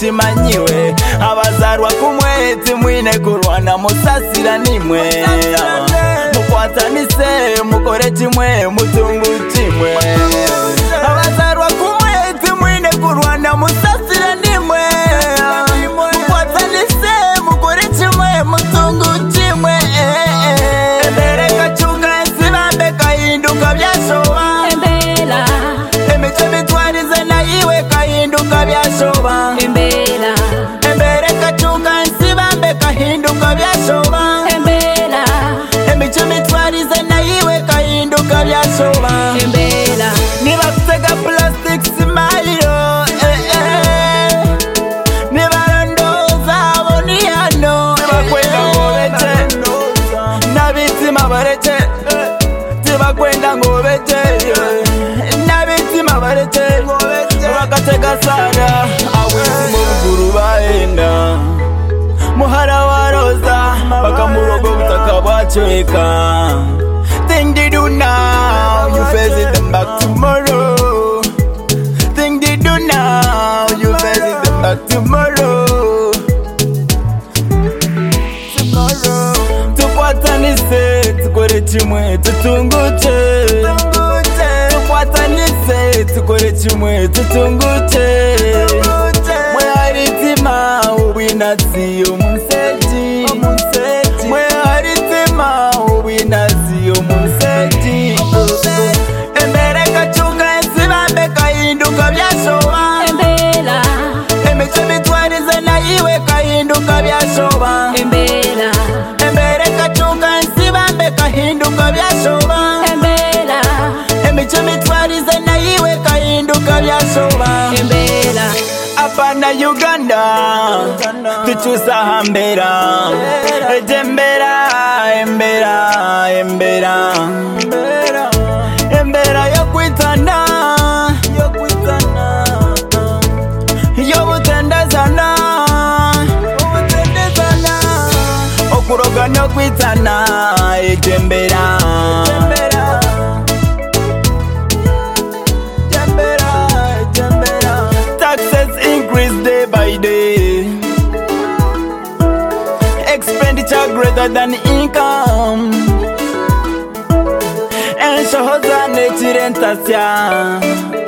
kimanyiwe abazarwa kumwezi mwine kurwana musasira nimwe mukwatanise mukore kimwe mutungu kimwe abazarwa kumwezi mwine kurwana musasira nimwe mukwatanise mukore kimwe mutungu kimwe embere kachuka nsibambe kahinduka byashoba Embela emico mitwarize nayiwe kahinduka byashoba Embela embere kachuka nsibambe kahinduka byashoba Embela emico mitwarize nayiwe kahinduka byashoba Embela niba kutega plastic simayo nibarondoza aboni hano tibakwenda ngo bece n'abitima barece tibakwenda ngo bece n'abitima barece bakatega sara abwitima buguru bahenda muhara wa roza bakamurogo butaka bwacweka think they do now you face it them back tomorrow think they do now you face it them back tomorrow tukwatanise tukore kimwe tutunguke tukwatanise tukore kimwe tutunguke mwe haritima ubinazi umuseji mwe haritima ubinazi umuseji embere kachuka nsibambe kahinduka byashoba Embela emico mitwarize nayiwe kahinduka byashoba Embela embere kachuka nsibambe kahinduka byashoba Embela emico mitwarize nayiwe kahinduka byashoba Embela apana Uganda tuchusa hambera ejembera embera yo kwitana yo butendezana okuroga no kwitana ejembera taxes increase day by day expenditure greater than income enshoza nechirentasya